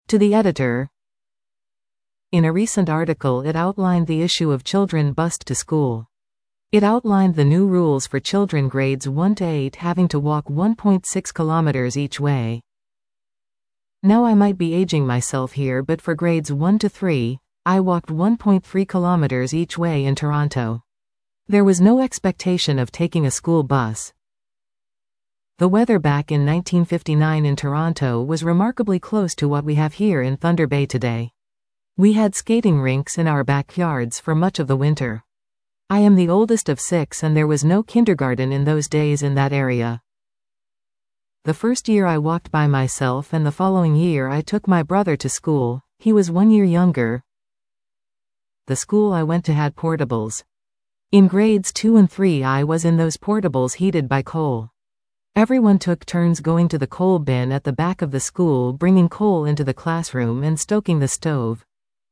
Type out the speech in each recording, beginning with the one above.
To the editor. In a recent article, it outlined the issue of children bused to school. It outlined the new rules for children grades 1 to 8 having to walk 1.6 kilometers each way. Now I might be aging myself here, but for grades 1 to 3, I walked 1.3 kilometers each way in Toronto. There was no expectation of taking a school bus. The weather back in 1959 in Toronto was remarkably close to what we have here in Thunder Bay today. We had skating rinks in our backyards for much of the winter. I am the oldest of 6 and there was no kindergarten in those days in that area. The first year I walked by myself and the following year I took my brother to school. He was 1 year younger. The school I went to had portables. In grades 2 and 3 I was in those portables heated by coal. Everyone took turns going to the coal bin at the back of the school, bringing coal into the classroom and stoking the stove.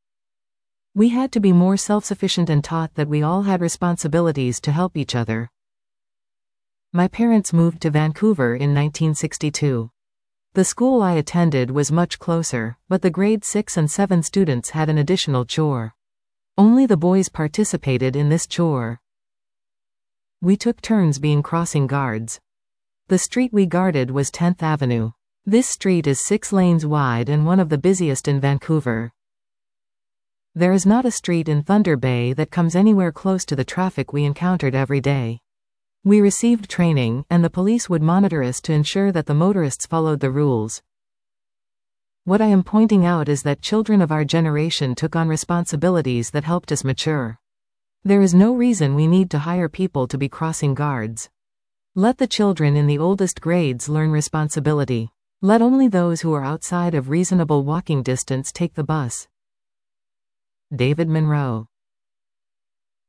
We had to be more self-sufficient and taught that we all had responsibilities to help each other. My parents moved to Vancouver in 1962. The school I attended was much closer, but the grade 6 and 7 students had an additional chore. Only the boys participated in this chore. We took turns being crossing guards. The street we guarded was 10th Avenue. This street is 6 lanes wide and one of the busiest in Vancouver. There is not a street in Thunder Bay that comes anywhere close to the traffic we encountered every day. We received training, and the police would monitor us to ensure that the motorists followed the rules. What I am pointing out is that children of our generation took on responsibilities that helped us mature. There is no reason we need to hire people to be crossing guards. Let the children in the oldest grades learn responsibility. Let only those who are outside of reasonable walking distance take the bus. David Monroe.